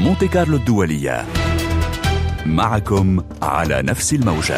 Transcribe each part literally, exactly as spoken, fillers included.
مونتي كارلو الدولية، معكم على نفس الموجة.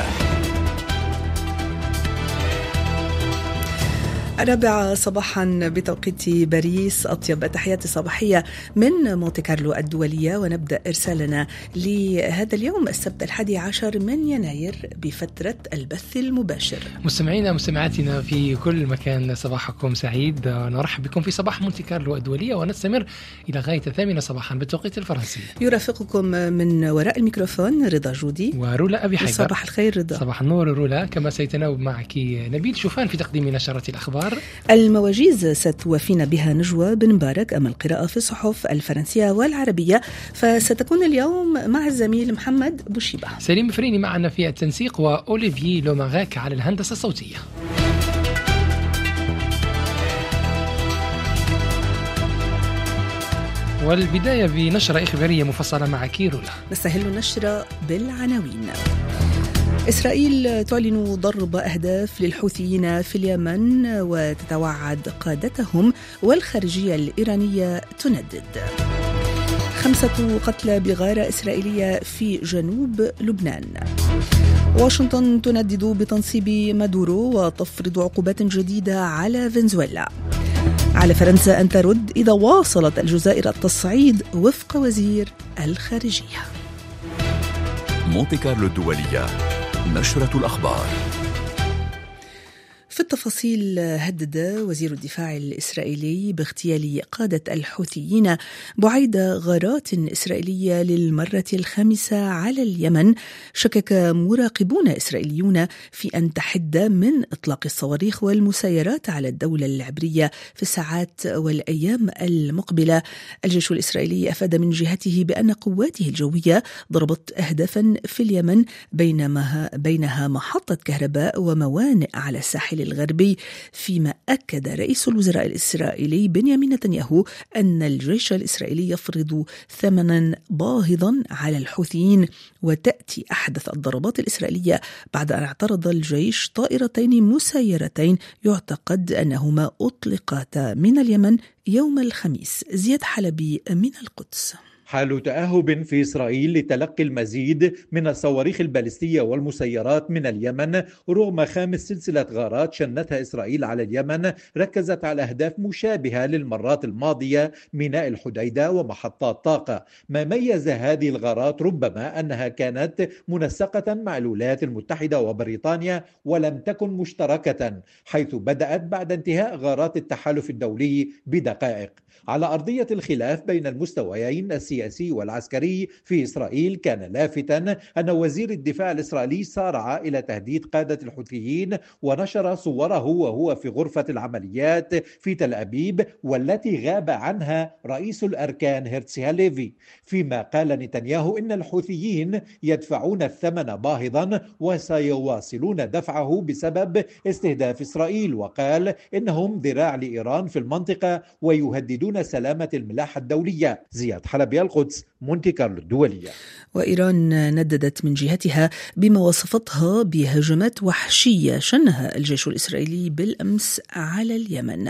الرابعة صباحا بتوقيت باريس، أطيب التحيات الصباحية من مونتي كارلو الدولية، ونبدأ إرسالنا لهذا اليوم السبت الحادي عشر من يناير بفترة البث المباشر. مستمعينا مستمعاتنا في كل مكان، صباحكم سعيد، نرحب بكم في صباح مونتي كارلو الدولية، ونستمر إلى غاية الثامنة صباحا بالتوقيت الفرنسي. يرافقكم من وراء الميكروفون رضا جودي ورولا أبي حيدر. صباح الخير رضا. صباح النور رولا. كما سيتناوب معك نبيل شوفان في تقديم نشرة الأخبار. المواجيز ستوافينا بها نجوى بن مبارك، أما القراءة في الصحف الفرنسية والعربية فستكون اليوم مع الزميل محمد بوشيبة. سليم فريني معنا في التنسيق، وأوليفيي لوماغاك على الهندسة الصوتية. والبداية بنشرة إخبارية مفصلة مع كيرولا. نستهل النشرة بالعناوين. إسرائيل تعلن ضرب أهداف للحوثيين في اليمن وتتوعد قادتهم، والخارجية الإيرانية تندد. خمسة قتلى بغارة إسرائيلية في جنوب لبنان. واشنطن تندد بتنصيب مادورو وتفرض عقوبات جديدة على فنزويلا. على فرنسا أن ترد إذا واصلت الجزائر التصعيد وفق وزير الخارجية. مونتي كارلو الدولية، نشرة الأخبار. في التفاصيل، هدد وزير الدفاع الإسرائيلي باغتيال قادة الحوثيين بعيد غارات إسرائيلية للمرة الخامسة على اليمن. شكك مراقبون إسرائيليون في أن تحد من إطلاق الصواريخ والمسيرات على الدولة العبرية في الساعات والأيام المقبلة. الجيش الإسرائيلي أفاد من جهته بأن قواته الجوية ضربت أهدافا في اليمن، بينما بينها محطة كهرباء وموانئ على الساحل الغربي، فيما أكد رئيس الوزراء الإسرائيلي بنيامين نتنياهو أن الجيش الإسرائيلي يفرض ثمنا باهظا على الحوثيين. وتأتي أحدث الضربات الإسرائيلية بعد أن اعترض الجيش طائرتين مسيرتين يعتقد أنهما أطلقتا من اليمن يوم الخميس. زياد حلبي من القدس. حال تأهب في إسرائيل لتلقي المزيد من الصواريخ البالستية والمسيرات من اليمن رغم خامس سلسلة غارات شنتها إسرائيل على اليمن، ركزت على أهداف مشابهة للمرات الماضية: ميناء الحديدة ومحطات طاقة. ما ميز هذه الغارات ربما أنها كانت منسقة مع الولايات المتحدة وبريطانيا ولم تكن مشتركة، حيث بدأت بعد انتهاء غارات التحالف الدولي بدقائق. على أرضية الخلاف بين المستويين السياسي والعسكري في إسرائيل، كان لافتا أن وزير الدفاع الإسرائيلي سارع إلى تهديد قادة الحوثيين ونشر صوره وهو في غرفة العمليات في تل أبيب، والتي غاب عنها رئيس الأركان هيرتسي هاليفي، فيما قال نتنياهو إن الحوثيين يدفعون الثمن باهظا وسيواصلون دفعه بسبب استهداف إسرائيل، وقال إنهم ذراع لإيران في المنطقة ويهددون سلامة الملاحة الدولية. زياد حلبي، القدس، مونتي كارلو الدولية. وإيران نددت من جهتها بما وصفتها بهجمات وحشية شنها الجيش الإسرائيلي بالأمس على اليمن.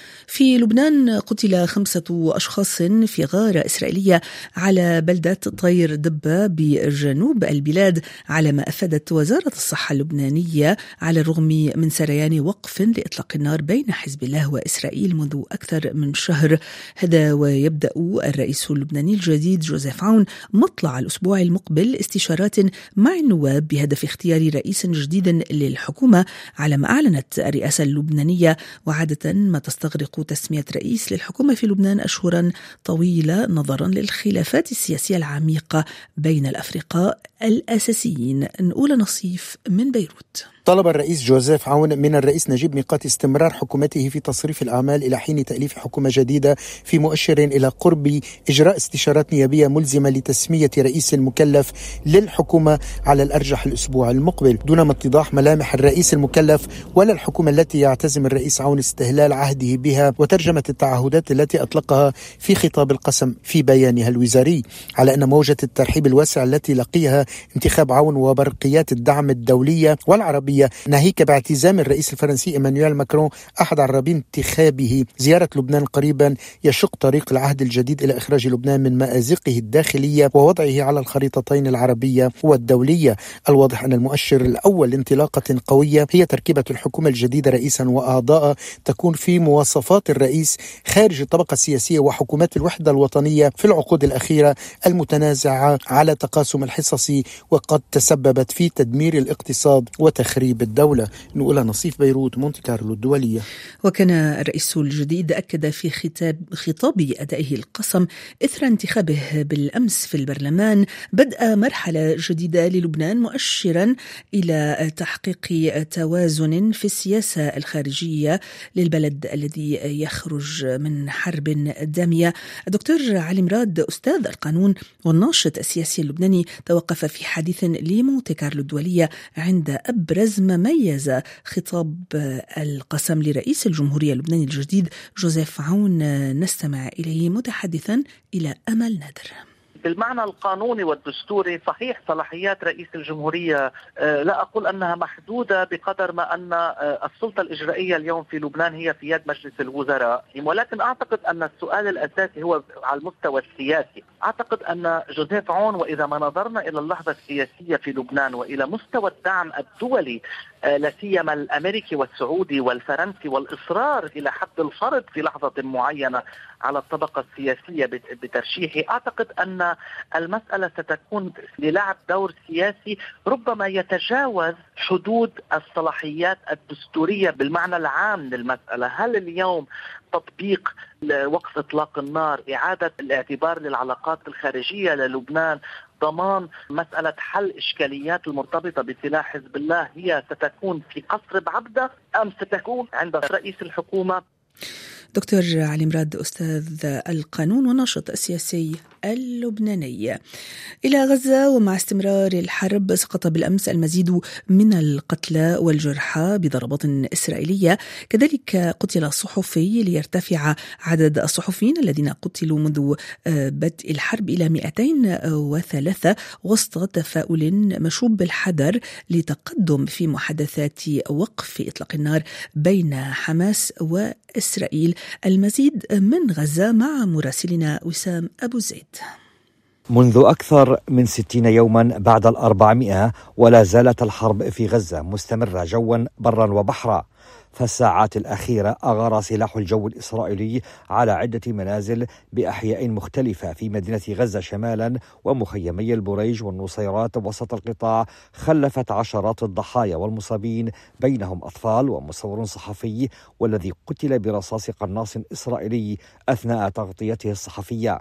في لبنان قتل خمسة أشخاص في غارة إسرائيلية على بلدة طير دبة بجنوب البلاد، على ما أفادت وزارة الصحة اللبنانية، على الرغم من سريان وقف لإطلاق النار بين حزب الله وإسرائيل منذ أكثر من شهر. هذا ويبدأ الرئيس اللبناني الجديد جوزيف عون مطلع الأسبوع المقبل استشارات مع النواب بهدف اختيار رئيس جديد للحكومة، على ما أعلنت الرئاسة اللبنانية، وعادة ما تستغرق تسمية رئيس للحكومة في لبنان أشهرا طويلة نظرا للخلافات السياسية العميقة بين الأفرقاء الأساسيين. نقول نصيف من بيروت. طلب الرئيس جوزيف عون من الرئيس نجيب ميقات استمرار حكومته في تصريف الأعمال إلى حين تأليف حكومة جديدة، في مؤشر إلى قرب إجراء استشارات نيابية ملزمة لتسمية رئيس المكلف للحكومة على الأرجح الأسبوع المقبل، دون ما اتضاح ملامح الرئيس المكلف ولا الحكومة التي يعتزم الرئيس عون استهلال عهده بها وترجمة التعهدات التي أطلقها في خطاب القسم في بيانها الوزاري، على أن موجة الترحيب الواسع التي لقيها انتخاب عون وبرقيات الدعم الدولية والعربية العربية، ناهيك باعتزام الرئيس الفرنسي إيمانويل ماكرون أحد عرابين انتخابه زيارة لبنان قريبا يشق طريق العهد الجديد إلى إخراج لبنان من مأزقه الداخلية ووضعه على الخريطتين العربية والدولية. الواضح أن المؤشر الأول لانطلاقة قوية هي تركيبة الحكومة الجديدة رئيسا وأعضاء تكون في مواصفات الرئيس خارج الطبقة السياسية وحكومات الوحدة الوطنية في العقود الأخيرة المتنازعة على تقاسم الحصص وقد تسببت في تدمير الاقتصاد وتخريب الدولة. نقولها نصيف بيروت، مونتي كارلو الدولية. وكان الرئيس الجديد أكد في خطاب خطاب أدائه القسم إثر انتخابه بالأمس في البرلمان بدء مرحلة جديدة للبنان، مؤشرا إلى تحقيق توازن في السياسة الخارجية للبلد الذي يخرج من حرب دامية. الدكتور علي مراد أستاذ القانون والناشط السياسي اللبناني توقف في حديث لمونتي كارلو الدولية عند أبرز ما ميز خطاب القسم لرئيس الجمهورية اللبناني الجديد جوزيف عون. نستمع إليه متحدثا إلى أمل نادر. بالمعنى القانوني والدستوري صحيح صلاحيات رئيس الجمهورية لا أقول أنها محدودة بقدر ما أن السلطة الإجرائية اليوم في لبنان هي في يد مجلس الوزراء، ولكن أعتقد أن السؤال الأساسي هو على المستوى السياسي. أعتقد أن جوزيف عون، وإذا ما نظرنا إلى اللحظة السياسية في لبنان وإلى مستوى الدعم الدولي لا سيما الأمريكي والسعودي والفرنسي والإصرار إلى حد الفرض في لحظة معينة على الطبقة السياسية بترشيحه، أعتقد أن المسألة ستكون للعب دور سياسي ربما يتجاوز حدود الصلاحيات الدستورية بالمعنى العام للمسألة. هل اليوم تطبيق وقف إطلاق النار، إعادة الاعتبار للعلاقات الخارجية للبنان، ضمان مسألة حل إشكاليات المرتبطة بسلاح حزب الله، هي ستكون في قصر بعبدة أم ستكون عند رئيس الحكومة؟ دكتور علي مراد أستاذ القانون والناشط السياسي اللبناني. إلى غزة، ومع استمرار الحرب سقط بالأمس المزيد من القتلى والجرحى بضربات إسرائيلية، كذلك قتل الصحفي ليرتفع عدد الصحفيين الذين قتلوا منذ بدء الحرب إلى مئتين وثلاثة، وسط تفاؤل مشوب بالحذر لتقدم في محادثات وقف إطلاق النار بين حماس وإسرائيل. المزيد من غزة مع مراسلنا وسام أبو زيد. منذ أكثر من ستين يوما بعد الأربعمائة ولا زالت الحرب في غزة مستمرة جوا برا وبحرا. فالساعات الأخيرة أغار سلاح الجو الإسرائيلي على عدة منازل بأحياء مختلفة في مدينة غزة شمالا ومخيمي البريج والنصيرات وسط القطاع، خلفت عشرات الضحايا والمصابين بينهم أطفال ومصور صحفي والذي قتل برصاص قناص إسرائيلي أثناء تغطيته الصحفية،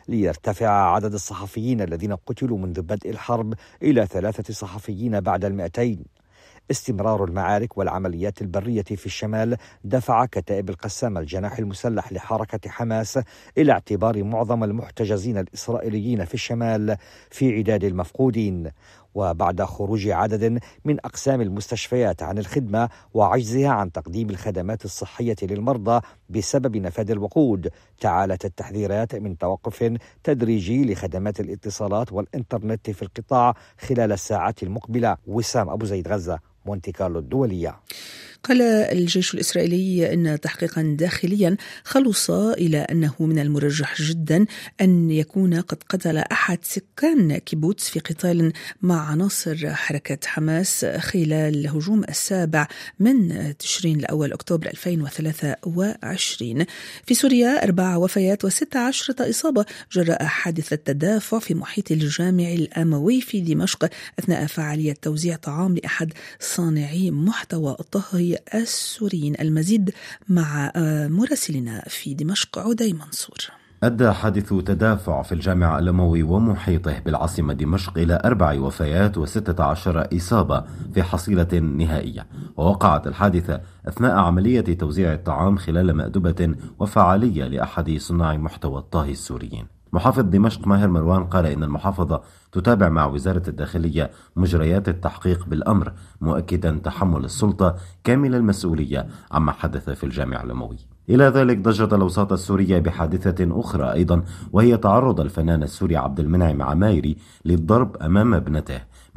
ليرتفع عدد الصحفيين الذين قتلوا منذ بدء الحرب إلى ثلاثة صحفيين بعد المئتين. استمرار المعارك والعمليات البرية في الشمال دفع كتائب القسام الجناح المسلح لحركة حماس إلى اعتبار معظم المحتجزين الإسرائيليين في الشمال في عداد المفقودين. وبعد خروج عدد من أقسام المستشفيات عن الخدمة وعجزها عن تقديم الخدمات الصحية للمرضى بسبب نفاذ الوقود، تعالت التحذيرات من توقف تدريجي لخدمات الاتصالات والإنترنت في القطاع خلال الساعات المقبلة. وسام أبو زيد، غزة، مونتي كارلو الدولية. قال الجيش الإسرائيلي أن تحقيقا داخليا خلص إلى أنه من المرجح جدا أن يكون قد قتل أحد سكان كيبوتس في قتال مع عناصر حركة حماس خلال الهجوم السابع من تشرين الأول أكتوبر ألفين وثلاثة وعشرين. في سوريا أربع وفيات وستة عشرة إصابة جراء حادث التدافع في محيط الجامع الأموي في دمشق أثناء فعالية توزيع طعام لأحد صانعي محتوى الطهي السوريين. المزيد مع مراسلنا في دمشق عدي منصور. أدى حادث تدافع في الجامع الأموي ومحيطه بالعاصمة دمشق إلى أربع وفيات وستة عشر إصابة في حصيلة نهائية، ووقعت الحادثة أثناء عملية توزيع الطعام خلال مأدبة وفعالية لأحد صناع محتوى الطهي السوريين. محافظ دمشق ماهر مروان قال إن المحافظة تتابع مع وزارة الداخلية مجريات التحقيق بالأمر، مؤكدا تحمل السلطة كامل المسؤولية عما حدث في الجامع الأموي. إلى ذلك ضجت الأوساط السورية بحادثة أخرى أيضا، وهي تعرض الفنان السوري عبد المنعم عمايري للضرب أمام ابنته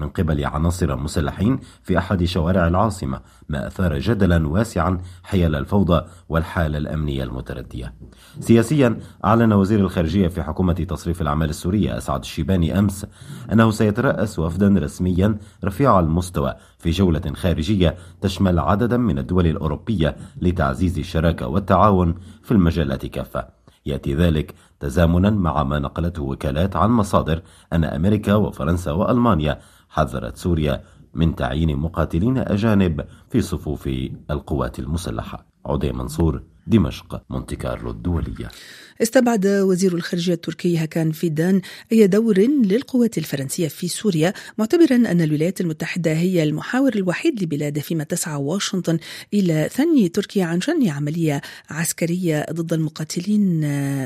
من قبل عناصر مسلحين في أحد شوارع العاصمة، ما أثار جدلا واسعا حيال الفوضى والحالة الأمنية المتردية. سياسيا، أعلن وزير الخارجية في حكومة تصريف الأعمال السورية أسعد الشيباني أمس أنه سيترأس وفدا رسميا رفيع المستوى في جولة خارجية تشمل عددا من الدول الأوروبية لتعزيز الشراكة والتعاون في المجالات كافة. يأتي ذلك تزامنا مع ما نقلته وكالات عن مصادر أن أمريكا وفرنسا وألمانيا حذرت سوريا من تعيين مقاتلين أجانب في صفوف القوات المسلحة. عدي منصور، دمشق، مونتي كارلو الدولية. استبعد وزير الخارجية التركي هاكان فيدان أي دور للقوات الفرنسية في سوريا، معتبرا أن الولايات المتحدة هي المحاور الوحيد لبلاده، فيما تسعى واشنطن إلى ثني تركيا عن شن عملية عسكرية ضد المقاتلين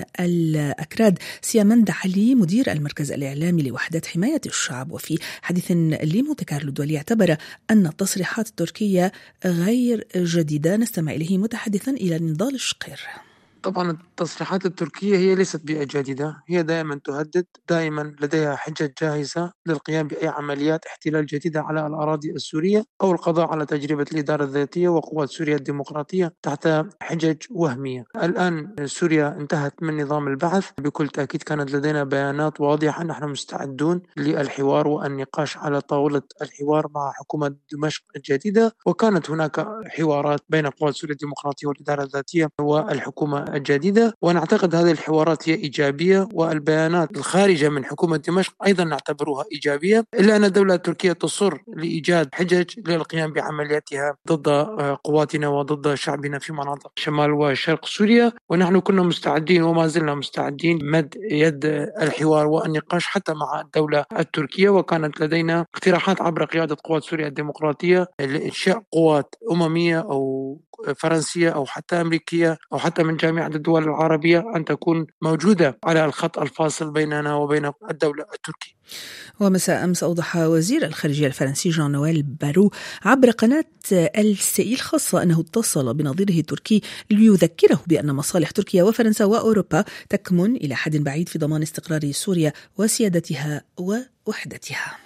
الأكراد. سيامند علي، مدير المركز الإعلامي لوحدة حماية الشعب، وفي حديث لمونتي كارلو الدولي اعتبر أن التصريحات التركية غير جديدة. نستمع إليه متحدثا إلى نضال الشقير. طبعا التصريحات التركية هي ليست بجديدة، هي دائما تهدد، دائما لديها حجج جاهزة للقيام بأي عمليات احتلال جديدة على الأراضي السورية أو القضاء على تجربة الإدارة الذاتية وقوات سوريا الديمقراطية تحت حجج وهمية. الآن سوريا انتهت من نظام البعث، بكل تأكيد كانت لدينا بيانات واضحة، نحن مستعدون للحوار والنقاش على طاولة الحوار مع حكومة دمشق الجديدة، وكانت هناك حوارات بين قوات سوريا الديمقراطية والإدارة الذاتية والحكومة الجديدة، ونعتقد هذه الحوارات هي إيجابية، والبيانات الخارجة من حكومة دمشق أيضا نعتبرها إيجابية، إلا أن الدولة التركية تصر لإيجاد حجج للقيام بعملياتها ضد قواتنا وضد شعبنا في مناطق شمال وشرق سوريا. ونحن كنا مستعدين وما زلنا مستعدين مد يد الحوار والنقاش حتى مع الدولة التركية، وكانت لدينا اقتراحات عبر قيادة قوات سوريا الديمقراطية لإنشاء قوات أممية أو فرنسية أو حتى أمريكية أو حتى من جامعة الدول العربية أن تكون موجودة على الخط الفاصل بيننا وبين الدولة التركية. ومساء أمس أوضح وزير الخارجية الفرنسي جان نويل بارو عبر قناة السي الخاصة أنه اتصل بنظيره التركي ليذكره بأن مصالح تركيا وفرنسا وأوروبا تكمن إلى حد بعيد في ضمان استقرار سوريا وسيادتها ووحدتها.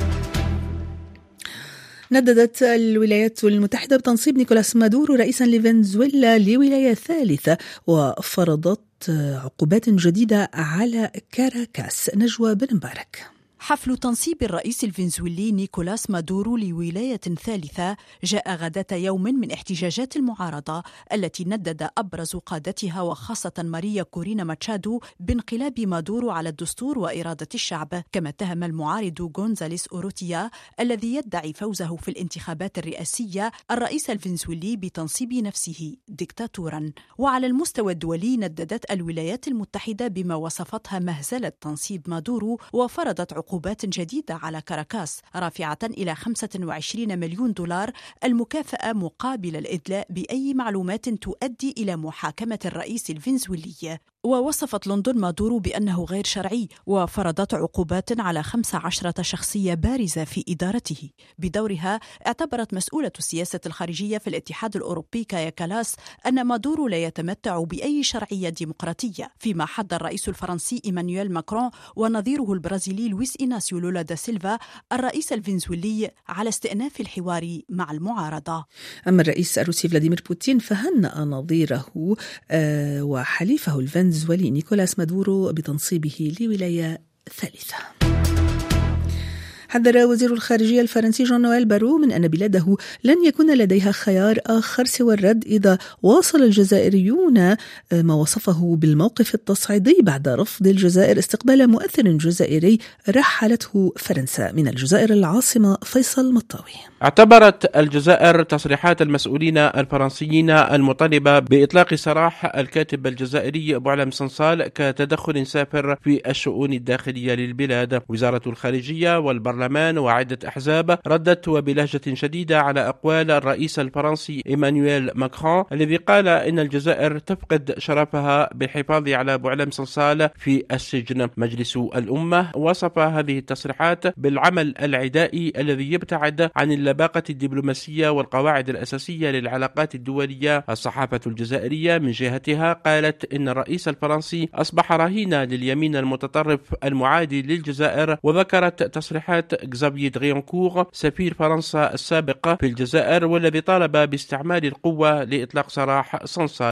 نددت الولايات المتحدة بتنصيب نيكولاس مادورو رئيسا لفنزويلا لولاية ثالثة، وفرضت عقوبات جديدة على كاراكاس. نجوى بن مبارك. حفل تنصيب الرئيس الفنزويلي نيكولاس مادورو لولاية ثالثة جاء غداة يوم من احتجاجات المعارضة التي ندد أبرز قادتها وخاصة ماريا كورينا ماتشادو بانقلاب مادورو على الدستور وإرادة الشعب، كما اتهم المعارض غونزاليس أوروتيا الذي يدعي فوزه في الانتخابات الرئاسية الرئيس الفنزويلي بتنصيب نفسه ديكتاتورا. وعلى المستوى الدولي نددت الولايات المتحدة بما وصفتها مهزلة تنصيب مادورو، وفرضت عقوبات عقوبات جديدة على كاراكاس رافعة إلى خمسة وعشرين مليون دولار المكافأة مقابل الإدلاء بأي معلومات تؤدي إلى محاكمة الرئيس الفنزويلي. ووصفت لندن مادورو بأنه غير شرعي، وفرضت عقوبات على خمس عشرة شخصية بارزة في إدارته. بدورها اعتبرت مسؤولة السياسة الخارجية في الاتحاد الأوروبي كايا كالاس أن مادورو لا يتمتع بأي شرعية ديمقراطية، فيما حض الرئيس الفرنسي إيمانويل ماكرون ونظيره البرازيلي لويس إيناسيو لولا دا سيلفا الرئيس الفنزويلي على استئناف الحوار مع المعارضة. أما الرئيس الروسي فلاديمير بوتين فهنأ نظيره وحليفه الفنزويلي الفنزويلي نيكولاس مادورو بتنصيبه لولاية ثالثة. حذر وزير الخارجية الفرنسي جان نويل بارو من أن بلاده لن يكون لديها خيار آخر سوى الرد إذا واصل الجزائريون ما وصفه بالموقف التصعيدي بعد رفض الجزائر استقبال مؤثر جزائري رحلته فرنسا من الجزائر العاصمة فيصل مطاوي. اعتبرت الجزائر تصريحات المسؤولين الفرنسيين المطالبة بإطلاق سراح الكاتب الجزائري أبو علم صنصال كتدخل سافر في الشؤون الداخلية للبلاد. وزارة الخارجية والبرلمان وعدة أحزاب ردت وبلهجة شديدة على أقوال الرئيس الفرنسي إيمانويل ماكرون الذي قال إن الجزائر تفقد شرفها بالحفاظ على أبو علم صنصال في السجن. مجلس الأمة وصف هذه التصريحات بالعمل العدائي الذي يبتعد عن اللباقة الدبلوماسية والقواعد الأساسية للعلاقات الدولية. الصحافة الجزائرية من جهتها قالت إن الرئيس الفرنسي أصبح رهينا لليمين المتطرف المعادي للجزائر، وذكرت تصريحات تصريحات غزافيي دريونكور سفير فرنسا السابق في الجزائر، والذي طالب باستعمال القوة لإطلاق سراح صنصال.